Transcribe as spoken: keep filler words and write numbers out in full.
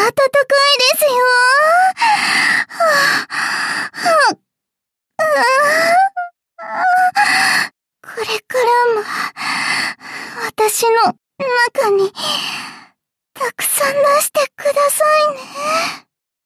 いですよ。これからも、私の中に、たくさん出してくださいね。